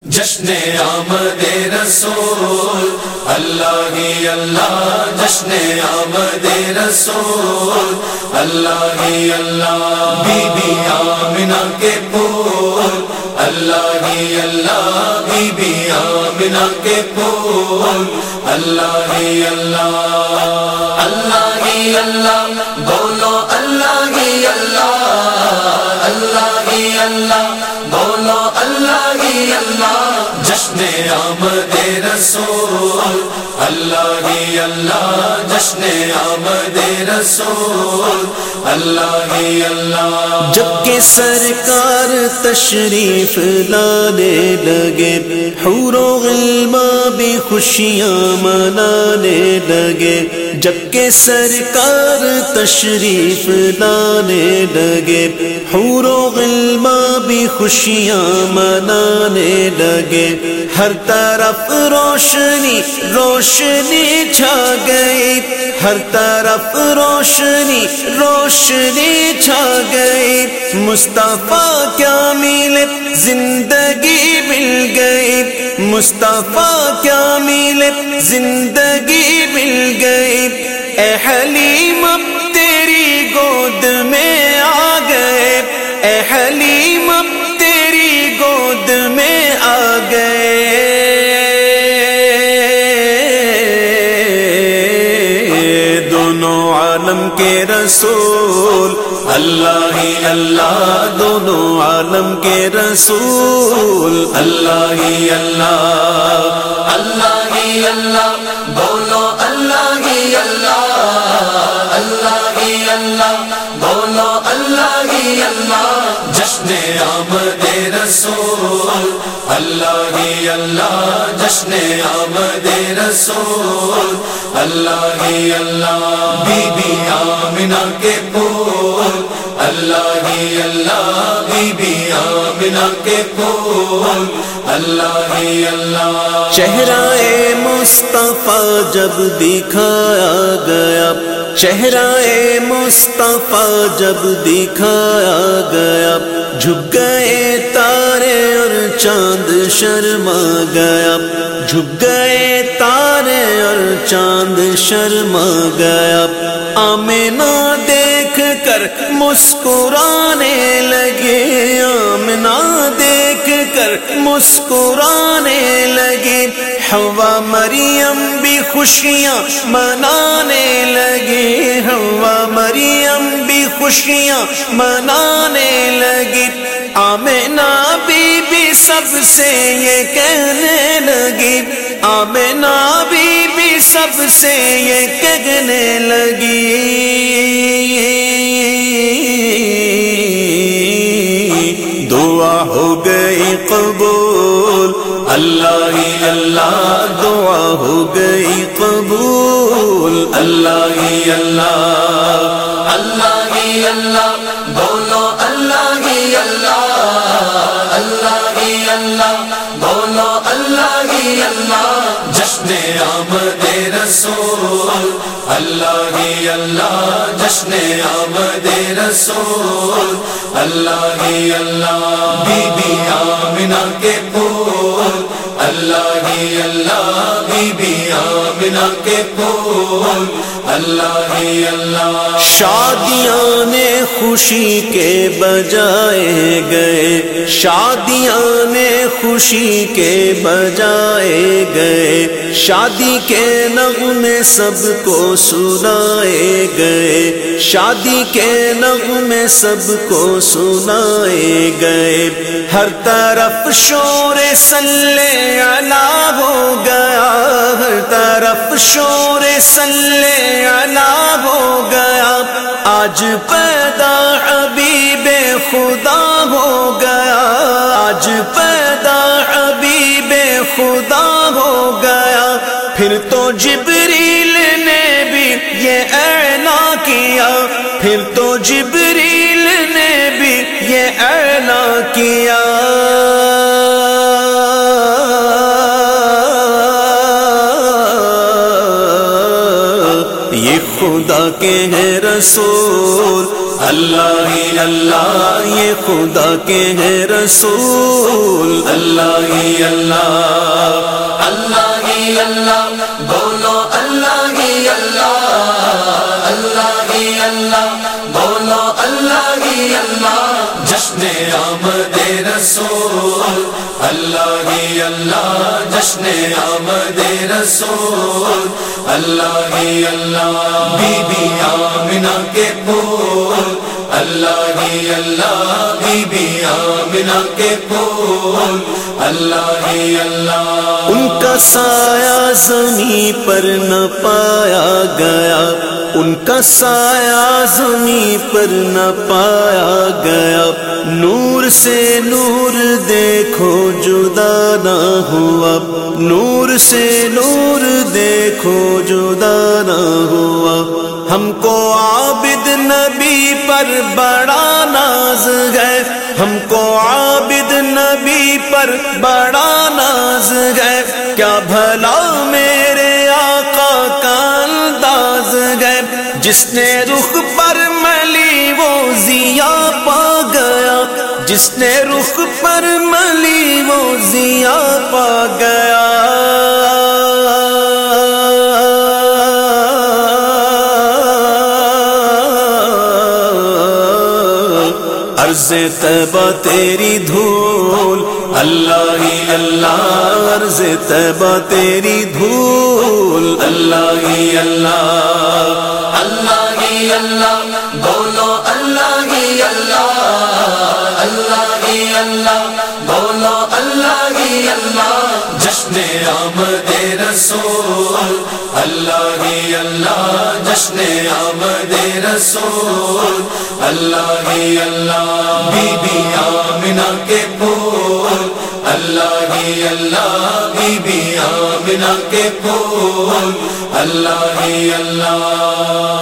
جشن آمد رسول اللہ ہی اللہ، جشن آمد رسول اللہ ہی اللہ، بی بی آمنہ کے پھول اللہ ہی اللہ، بی بی آمنہ کے پھول اللہ ہی اللہ، اللہ ہی اللہ، بولو اللہ ہی اللہ، اللہ ہی اللہ، بولو اللہ ہی اللہ، جشن آمد رسول اللہ ہی اللہ، جشن آمد رسول اللہ ہی اللہ۔ جب کہ سرکار تشریف لانے لگے، حور و غلمان بھی خوشیاں منانے لگے، جب کہ سرکار تشریف لانے لگے، حور و غلمان بھی خوشیاں منانے لگے، ہر طرف روشنی روشنی چھا گئی، ہر طرف روشنی روشنی چھا گئی، مصطفیٰ کیا ملے زندگی مل گئی، مصطفیٰ کیا ملے زندگی مل گئی، اے حلیم اب تیری گود میں آ گئے، اے حلیم اب تیری گود میں آ گئے، دونوں عالم کے رسول اللہ ہی اللہ، دونوں عالم کے رسول اللہ ہی اللہ، اللہ ہی اللہ، بولو اللہ ہی اللہ، اللہ ہی اللہ، بولو اللہ ہی اللہ، جشن آمد رسول اللہ ہی اللہ، جشن آمد رسول اللہ ہی اللہ، بی بی آمنہ کے پھول اللہ ہی اللہ، بی بی آمنہ کے پھول اللہ ہی اللہ۔ چہرہ مصطفیٰ جب دکھایا گیا، چہرہ مصطفیٰ جب دکھایا گیا، جھک گئے تارے اور چاند شرما گیا، جھک گئے تارے اور چاند شرما گیا، آمنہ دیکھ کر مسکرانے لگے، آمنہ دیکھ کر مسکرانے لگی، حوا مریم بھی خوشیاں منانے لگی، حوا مریم بھی خوشیاں منانے لگی، آمنہ بی بی سب سے یہ کہنے لگی، آمنہ بی بی سب سے یہ کہنے لگی، دعا ہو گئی قبول اللہ ہی اللہ، دعا ہو گئی قبول اللہ ہی اللہ، اللہ ہی اللہ، بولو اللہ ہی اللہ، اللہ ہی اللہ، بولو اللہ ہی اللہ، جشن آمد رسول اللہ ہی اللہ، جشن آمد رسول اللہ ہی اللہ، بی بی آمنہ کے پھول اللہ ہی اللہ، بی بی آمنہ کے پھول اللہ ہی اللہ۔ شادیاں نے خوشی کے بجائے گئے، شادیاں نے خوشی کے بجائے گئے، شادی کے نغمے سب کو سنائے گئے، شادی کے نغمے سب کو سنائے گئے، ہر طرف شور صلی علی ہو گیا، ہر طرف شور صلی علی ہو گیا، آج پیدا حبیب خدا ہو گیا، آج پیدا حبیب خدا ہو گیا، پھر تو جبریل نے بھی یہ اعلان کیا، پھر تو جبریل نے بھی یہ اعلان کیا، یہ خدا کے ہیں رسول اللہ ہی اللہ، یہ خدا کے ہیں رسول اللہ ہی اللہ، اللہ ہی اللہ، بولو اللہ ہی اللہ، اللہ ہی اللہ، بولو اللہ ہی اللہ، جشن آمد رسول، اللہ ہی اللہ، جشن آمد رسول، اللہ ہی اللہ، بی بی آمنہ کے پھول، اللہ ہی اللہ، بی بی آمنہ کے پھول، اللہ ہی اللہ، ان کا سایہ زمین پر نہ پایا گیا، ان کا سایہ زمین پر نہ پایا گیا، نور سے نور دیکھو جدا نہ ہوا، نور سے نور دیکھو جدا نہ ہوا، ہم کو عابد نبی پر بڑا ناز ہے، ہم کو عابد نبی پر بڑا ناز ہے، کیا بھلا میرے آقا کا انداز ہے، جس نے رخ پر ملی وہ ضیا پا گیا، جس نے رخ پر ملی وہ ضیا پا گیا، عرض طیبہ تیری دھول، اللہ ہی اللہ، عرض طیبہ تیری دھول، اللہ ہی اللہ، اللہ ہی اللہ، بولو اللہ ہی اللہ، اللہ ہی اللہ، بولو اللہ ہی اللہ، جشن آمد رسول، اللہ ہی اللہ، جشن آمد رسول، اللہ ہی اللہ، بی بی آمنہ کے پھول، اللہ ہی اللہ، بی بی آمنہ کے پھول، اللہ ہی اللہ۔